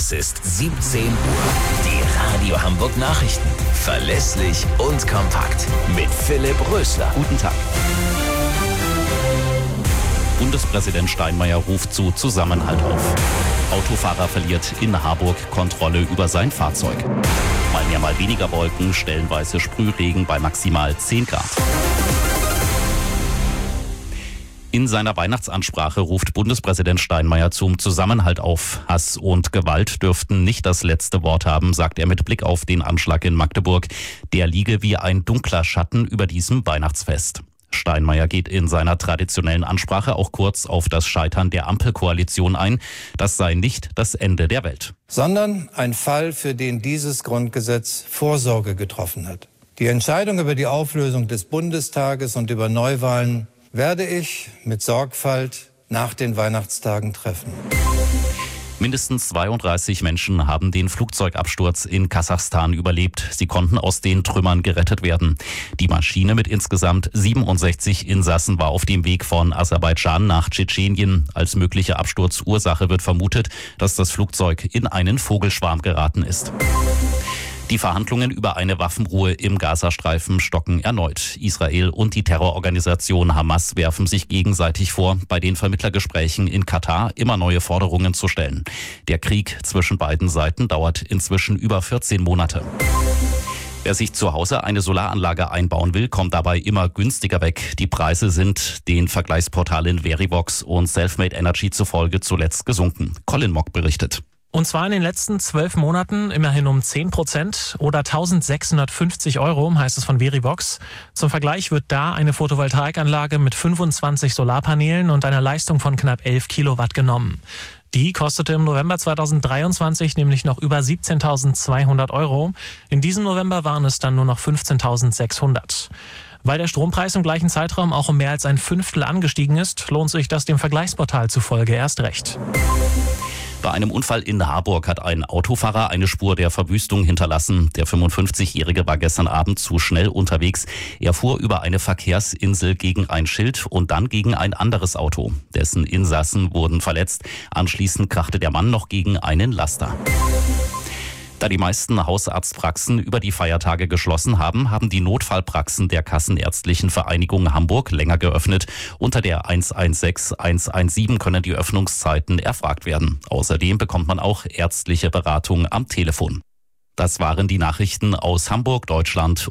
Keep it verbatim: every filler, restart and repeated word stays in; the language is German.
Es ist siebzehn Uhr. Die Radio Hamburg Nachrichten. Verlässlich und kompakt. Mit Philipp Rösler. Guten Tag. Bundespräsident Steinmeier ruft zu Zusammenhalt auf. Autofahrer verliert in Harburg Kontrolle über sein Fahrzeug. Mal mehr, mal weniger Wolken, stellenweise Sprühregen bei maximal zehn Grad. In seiner Weihnachtsansprache ruft Bundespräsident Steinmeier zum Zusammenhalt auf. Hass und Gewalt dürften nicht das letzte Wort haben, sagt er mit Blick auf den Anschlag in Magdeburg. Der liege wie ein dunkler Schatten über diesem Weihnachtsfest. Steinmeier geht in seiner traditionellen Ansprache auch kurz auf das Scheitern der Ampelkoalition ein. Das sei nicht das Ende der Welt. Sondern ein Fall, für den dieses Grundgesetz Vorsorge getroffen hat. Die Entscheidung über die Auflösung des Bundestages und über Neuwahlen werde ich mit Sorgfalt nach den Weihnachtstagen treffen. Mindestens zweiunddreißig Menschen haben den Flugzeugabsturz in Kasachstan überlebt. Sie konnten aus den Trümmern gerettet werden. Die Maschine mit insgesamt siebenundsechzig Insassen war auf dem Weg von Aserbaidschan nach Tschetschenien. Als mögliche Absturzursache wird vermutet, dass das Flugzeug in einen Vogelschwarm geraten ist. Die Verhandlungen über eine Waffenruhe im Gazastreifen stocken erneut. Israel und die Terrororganisation Hamas werfen sich gegenseitig vor, bei den Vermittlergesprächen in Katar immer neue Forderungen zu stellen. Der Krieg zwischen beiden Seiten dauert inzwischen über vierzehn Monate. Wer sich zu Hause eine Solaranlage einbauen will, kommt dabei immer günstiger weg. Die Preise sind den Vergleichsportalen Verivox und Selfmade Energy zufolge zuletzt gesunken. Colin Mock berichtet. Und zwar in den letzten zwölf Monaten immerhin um zehn Prozent oder eintausendsechshundertfünfzig Euro, heißt es von Verivox. Zum Vergleich wird da eine Photovoltaikanlage mit fünfundzwanzig Solarpanelen und einer Leistung von knapp elf Kilowatt genommen. Die kostete im November zweitausenddreiundzwanzig nämlich noch über siebzehntausendzweihundert Euro. In diesem November waren es dann nur noch fünfzehntausendsechshundert. Weil der Strompreis im gleichen Zeitraum auch um mehr als ein Fünftel angestiegen ist, lohnt sich das dem Vergleichsportal zufolge erst recht. Bei einem Unfall in Harburg hat ein Autofahrer eine Spur der Verwüstung hinterlassen. Der fünfundfünfzigjährige war gestern Abend zu schnell unterwegs. Er fuhr über eine Verkehrsinsel gegen ein Schild und dann gegen ein anderes Auto. Dessen Insassen wurden verletzt. Anschließend krachte der Mann noch gegen einen Laster. Da die meisten Hausarztpraxen über die Feiertage geschlossen haben, haben die Notfallpraxen der Kassenärztlichen Vereinigung Hamburg länger geöffnet. Unter der eins eins sechs eins eins sieben können die Öffnungszeiten erfragt werden. Außerdem bekommt man auch ärztliche Beratung am Telefon. Das waren die Nachrichten aus Hamburg, Deutschland